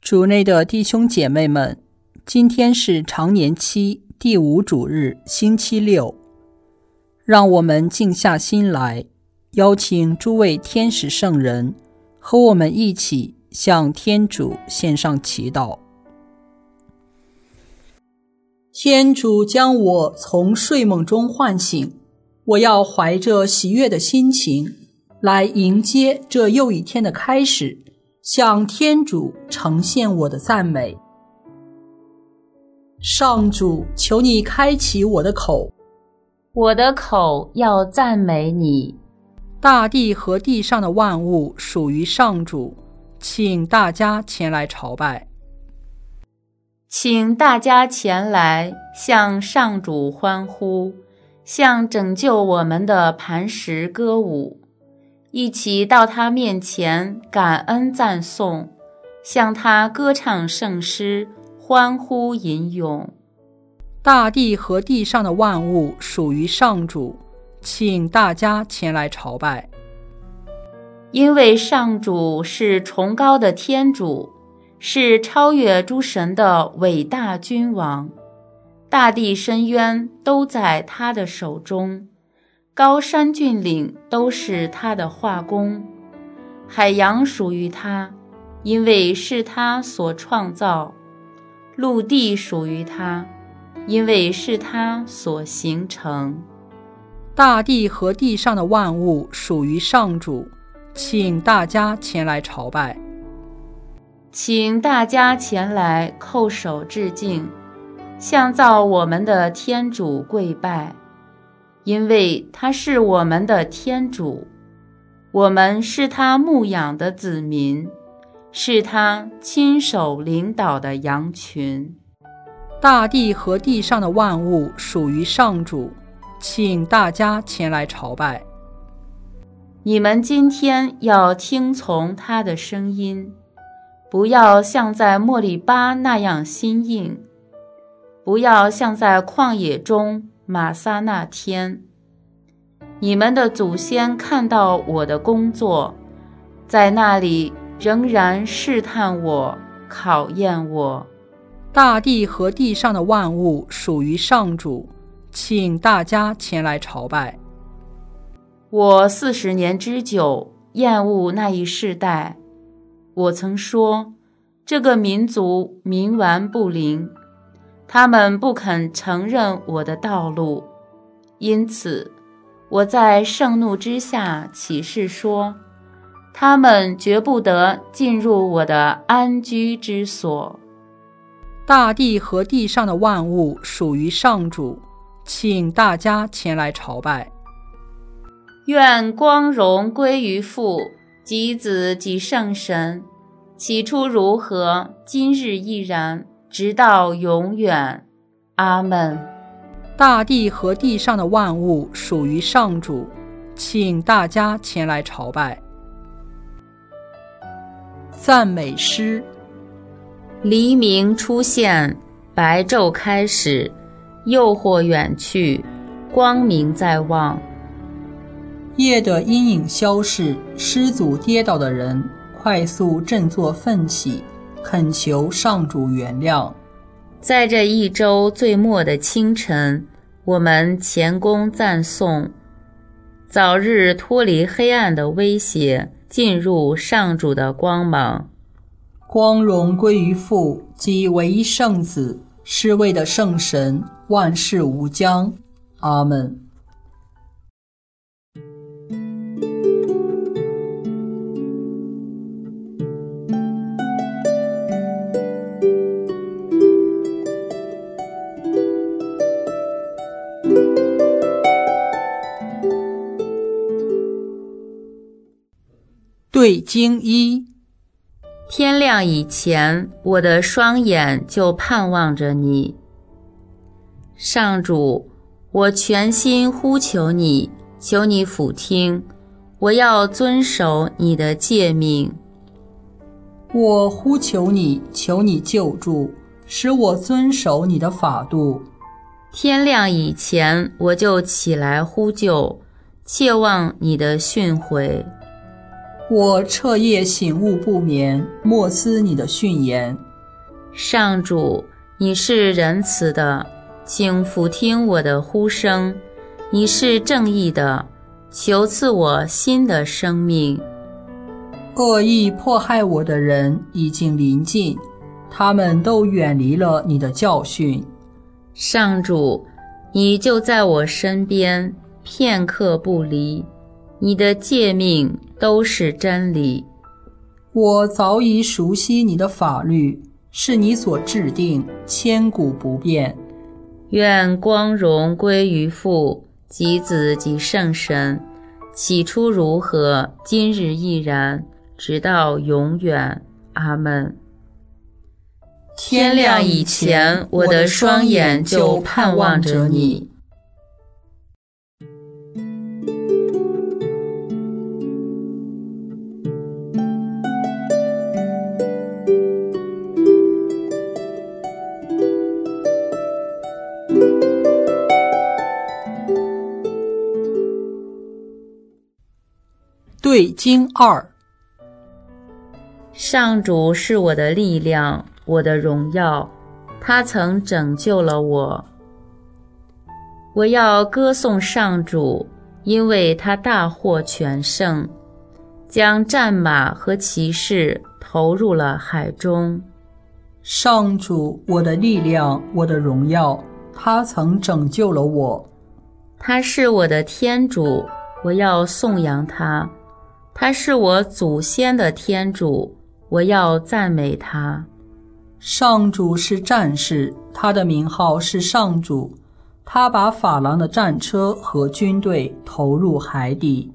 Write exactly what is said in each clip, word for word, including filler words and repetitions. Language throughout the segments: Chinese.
主内的弟兄姐妹们，今天是常年期第五主日，星期六。让我们静下心来，邀请诸位天使圣人和我们一起向天主献上祈祷。天主将我从睡梦中唤醒，我要怀着喜悦的心情来迎接这又一天的开始，向天主呈现我的赞美。上主，求你开启我的口， 我的口要赞美你。 大地和地上的万物属于上主，请大家前来朝拜。 请大家前来向上主欢呼，向拯救我们的磐石歌舞，一起到他面前感恩赞颂，向他歌唱圣诗，欢呼吟咏。 大地和地上的万物属于上主，请大家前来朝拜。 因为上主是崇高的天主，是超越诸神的伟大君王，大地深渊都在他的手中，高山峻岭都是他的画工，海洋属于他，因为是他所创造，陆地属于他，因为是他所形成。 大地和地上的万物属于上主，请大家前来朝拜。 请大家前来叩首致敬，向造我们的天主跪拜，因为他是我们的天主，我们是他牧养的子民，是他亲手领导的羊群。 大地和地上的万物属于上主，请大家前来朝拜。 你们今天要听从他的声音，不要像在莫利巴那样心硬，不要像在旷野中玛撒那天。你们的祖先看到我的工作，在那里仍然试探我，考验我。 大地和地上的万物属于上主，请大家前来朝拜。 我四十年之久，厌恶那一世代。我曾说，这个民族冥顽不灵，他们不肯承认我的道路，因此我在盛怒之下起誓说，他们绝不得进入我的安居之所。 大地和地上的万物属于上主，请大家前来朝拜。 愿光荣归于父及子及圣神，起初如何，今日亦然，直到永远。阿们。 大地和地上的万物属于上主，请大家前来朝拜。赞美诗。 黎明出现，白昼开始，诱惑远去，光明在望。 夜的阴影消逝，失足跌倒的人快速振作奋起，恳求上主原谅。 在这一周最末的清晨，我们前功赞颂，早日脱离黑暗的威胁，进入上主的光芒。 光荣归于父及唯一圣子，是为的圣神，万事无疆。阿们。对经一。 天亮以前，我的双眼就盼望着你。上主，我全心呼求你，求你俯听，我要遵守你的诫命。 我呼求你，求你救助，使我遵守你的法度。 天亮以前，我就起来呼救，切望你的训诲。 我彻夜醒悟不眠，默思你的训言。 上主，你是仁慈的，请俯听我的呼声；你是正义的，求赐我新的生命。 恶意迫害我的人已经临近，他们都远离了你的教训。 上主，你就在我身边，片刻不离，你的诫命都是真理。 我早已熟悉你的法律，是你所制定，千古不变。 愿光荣归于父及子及圣神，起初如何，今日亦然，直到永远。阿们。天亮以前，我的双眼就盼望着你。 对经二。 上主是我的力量，我的荣耀，他曾拯救了我。我要歌颂上主，因为他大获全胜，将战马和骑士投入了海中。 上主，我的力量，我的荣耀，他曾拯救了我。 他是我的天主，我要颂扬他。他是我祖先的天主，我要赞美他。 上主是战士，他的名号是上主，他把法郎的战车和军队投入海底。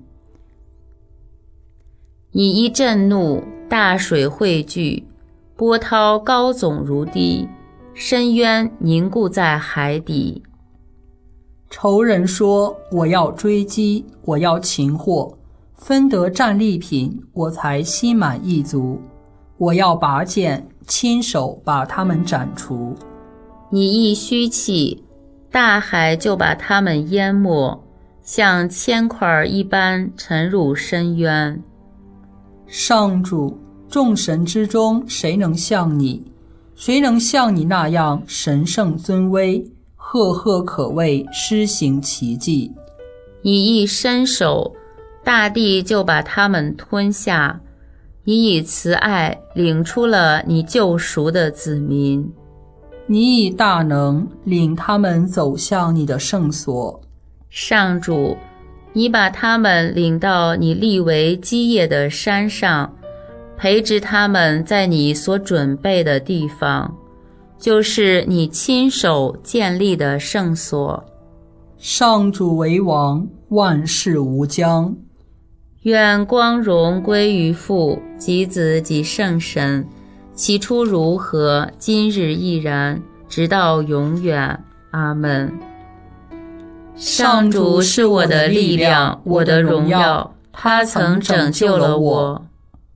你一震怒，大水汇聚，波涛高耸如堤，深渊凝固在海底。 仇人说，我要追击，我要擒获，分得战利品，我才心满意足。我要拔剑，亲手把他们斩除。 你一虚气，大海就把他们淹没，像铅块一般沉入深渊。 上主，众神之中谁能像你？谁能像你那样神圣尊威，赫赫可畏，施行奇迹？ 你一伸手，大地就把他们吞下。你以慈爱领出了你救赎的子民。 你以大能领他们走向你的圣所。 上主，你把他们领到你立为基业的山上，培植他们在你所准备的地方，就是你亲手建立的圣所。 上主为王，万事无疆。 愿光荣归于父及子及圣神，起初如何，今日亦然，直到永远。阿们。上主是我的力量，我的荣耀，他曾拯救了我。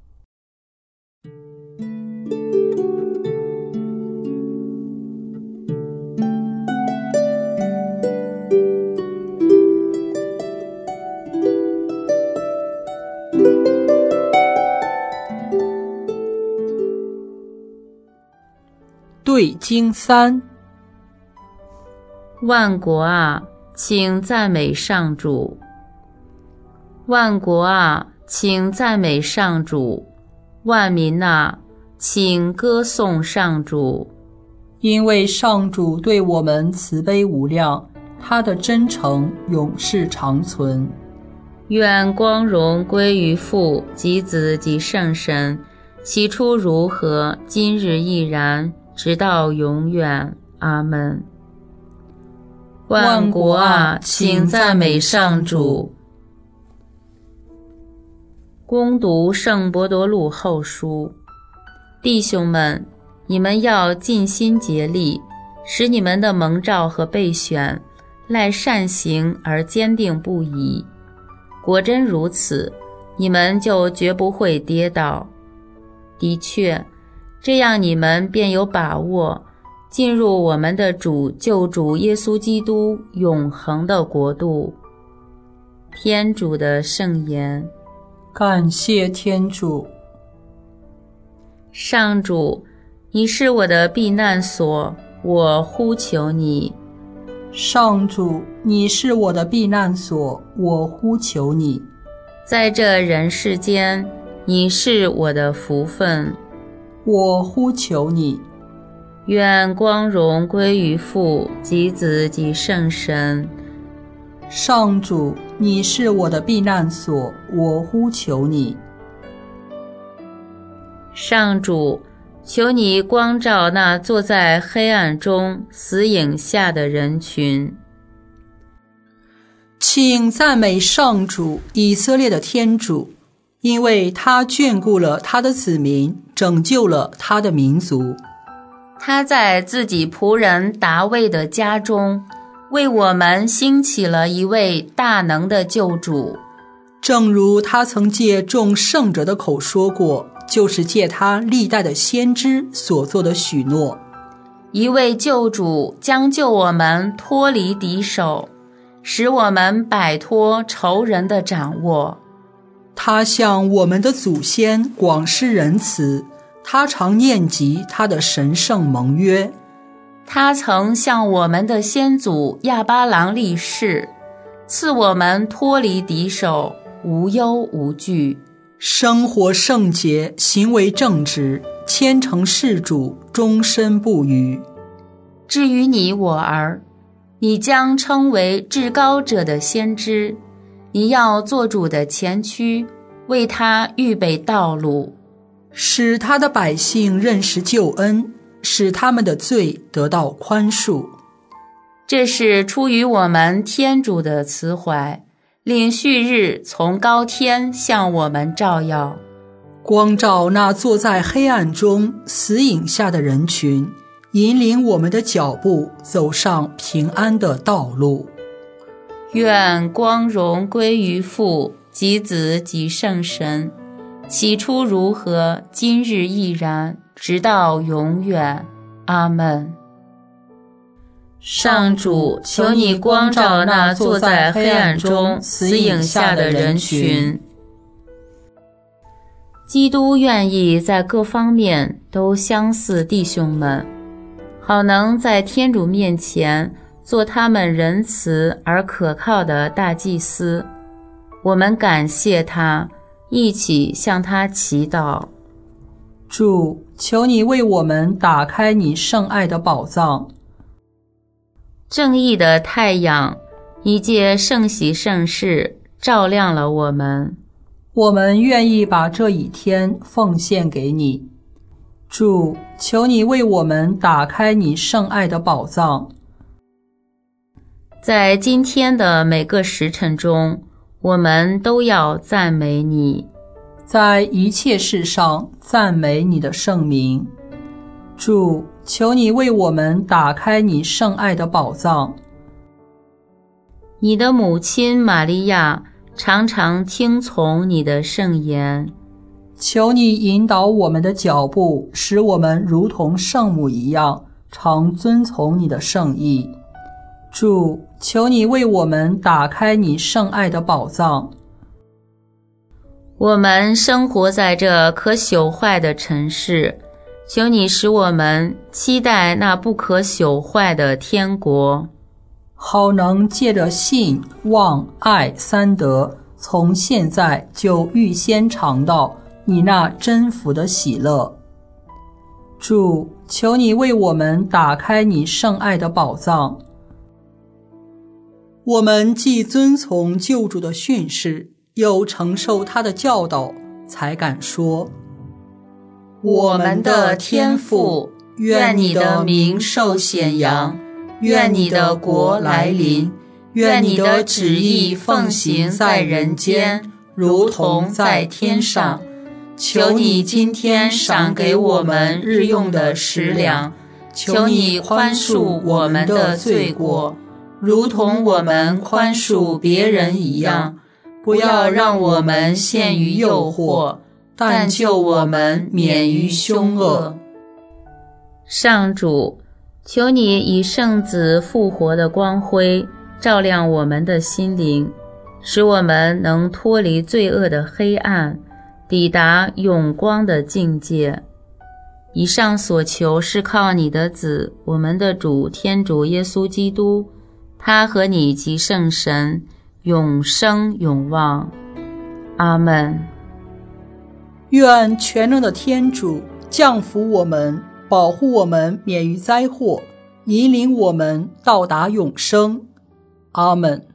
对经三。 万国啊，请赞美上主。万国啊，请赞美上主。万民啊，请歌颂上主。 因为上主对我们慈悲无量，他的真诚永世长存。 愿光荣归于父及子及圣神，起初如何，今日亦然，直到永远。阿们。万国啊，请赞美上主。恭读圣伯多禄后书。弟兄们，你们要尽心竭力，使你们的蒙召和备选赖善行而坚定不移。果真如此，你们就绝不会跌倒。的确，这样你们便有把握进入我们的主救主耶稣基督永恒的国度。天主的圣言。 感谢天主。 上主，你是我的避难所，我呼求你。 上主，你是我的避难所，我呼求你。 在这人世间，你是我的福分， 我呼求你。 愿光荣归于父及子及圣神。 上主，你是我的避难所，我呼求你。 上主，求你光照那坐在黑暗中死影下的人群。 请赞美上主，以色列的天主，因为他眷顾了他的子民，拯救了他的民族。 他在自己仆人达味的家中，为我们兴起了一位大能的救主。 正如他曾借众圣者的口说过，就是借他历代的先知所做的许诺。 一位救主将救我们脱离敌手，使我们摆脱仇人的掌握。 他向我们的祖先广施仁慈，他常念及他的神圣盟约。 他曾向我们的先祖亚巴郎立誓，赐我们脱离敌手，无忧无惧， 生活圣洁，行为正直，虔诚事主，终身不渝。 至于你我儿，你将称为至高者的先知，你要做主的前驱，为他预备道路， 使他的百姓认识救恩，使他们的罪得到宽恕。 这是出于我们天主的慈怀，令旭日从高天向我们照耀， 光照那坐在黑暗中死影下的人群，引领我们的脚步走上平安的道路。 愿光荣归于父及子及圣神，起初如何，今日亦然，直到永远。阿们。上主，求你光照那坐在黑暗中死影下的人群。基督愿意在各方面都相似弟兄们，好能在天主面前做他们仁慈而可靠的大祭司。我们感谢他，一起向他祈祷。 主，求你为我们打开你圣爱的宝藏。 正义的太阳，你借圣喜圣事照亮了我们。 我们愿意把这一天奉献给你。主，求你为我们打开你圣爱的宝藏。 在今天的每个时辰中，我们都要赞美你， 在一切事上赞美你的圣名。主，求你为我们打开你圣爱的宝藏。 你的母亲玛利亚常常听从你的圣言， 求你引导我们的脚步，使我们如同圣母一样，常遵从你的圣意。主，求你为我们打开你圣爱的宝藏。 我们生活在这可朽坏的尘世，求你使我们期待那不可朽坏的天国， 好能借着信、望、爱三德，从现在就预先尝到你那真福的喜乐。主，求你为我们打开你圣爱的宝藏。我们既遵从救主的训示，又承受他的教导，才敢说： 我们的天父，愿你的名受显扬，愿你的国来临，愿你的旨意奉行在人间，如同在天上。求你今天赏给我们日用的食粮，求你宽恕我们的罪过，如同我们宽恕别人一样，不要让我们陷于诱惑，但救我们免于凶恶。上主，求你以圣子复活的光辉照亮我们的心灵， 使我们能脱离罪恶的黑暗，抵达永光的境界。以上所求是靠你的子，我们的主天主耶稣基督，他和你及圣神永生永望。阿们。 愿全能的天主降福我们，保护我们免于灾祸，引领我们到达永生。阿们。